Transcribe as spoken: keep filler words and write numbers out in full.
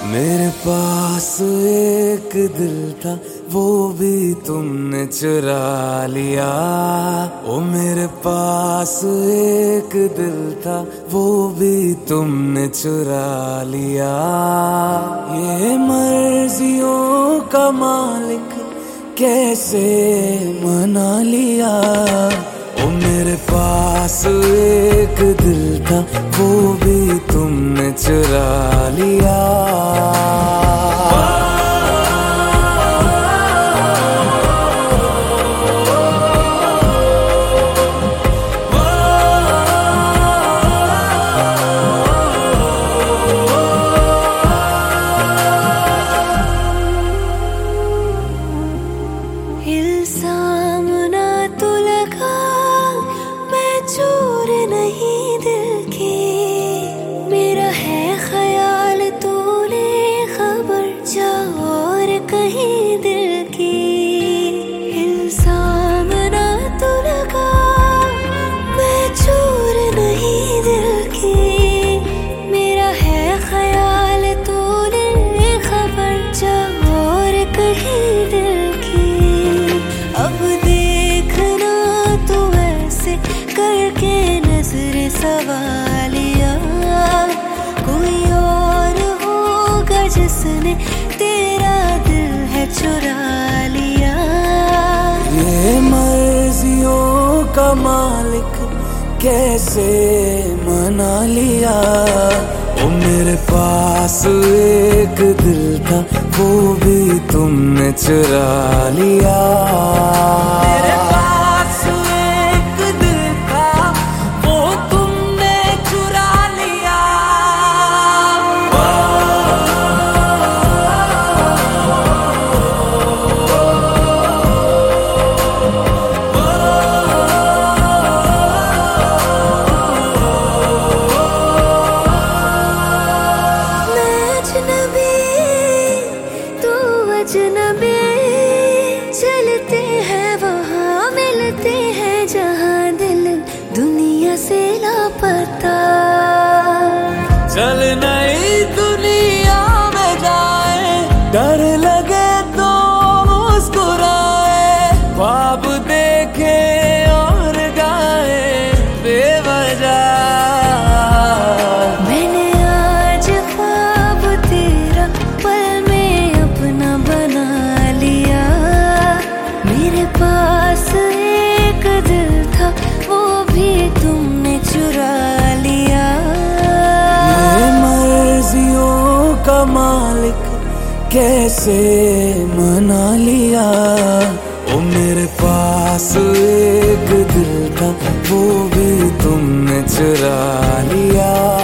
मेरे पास एक दिल था, वो भी तुमने चुरा लिया। ओ मेरे पास एक दिल था, वो भी तुमने चुरा लिया। ये मर्जियों का मालिक कैसे मना लिया। ओ मेरे पास एक दिल था, वो भी तुमने चुरा लिया। इल्जाम ना तो लगा, मैं चोर नहीं दिल की। मेरा है ख्याल तू ले खबर जा और कहीं दिल की। इल्जाम ना तो लगा, मैं चोर नहीं दिल की। मेरा है ख्याल तू ले खबर जा और कहीं दिल की। अब देखना तू ऐसे करके नजर सवालिया, कोई और होगा जिसने तेरा दिल है चुरा लिया। ये मर्जियों का मालिक कैसे मना लिया। ओ मेरे पास एक दिल था, वो भी तुमने चुरा लिया। मेरे पास एक दिल था, वो तुमने चुरा लिया। अजनबी चलते हैं वहाँ मिलते हैं जहाँ दिल दुनिया से लापता। चल नई दुनिया में जाए, डर लगे तो मुस्कुराए। ख्वाब देखे और गाए बेवजह। मैंने आज ख्वाब तेरा पल में अपना बना लिया। मेरे पास एक दिल था, वो भी तुमने चुरा लिया। ये मर्जियों का मालिक कैसे मना लिया। ओ मेरे पास एक दिल था, वो भी तुमने चुरा लिया।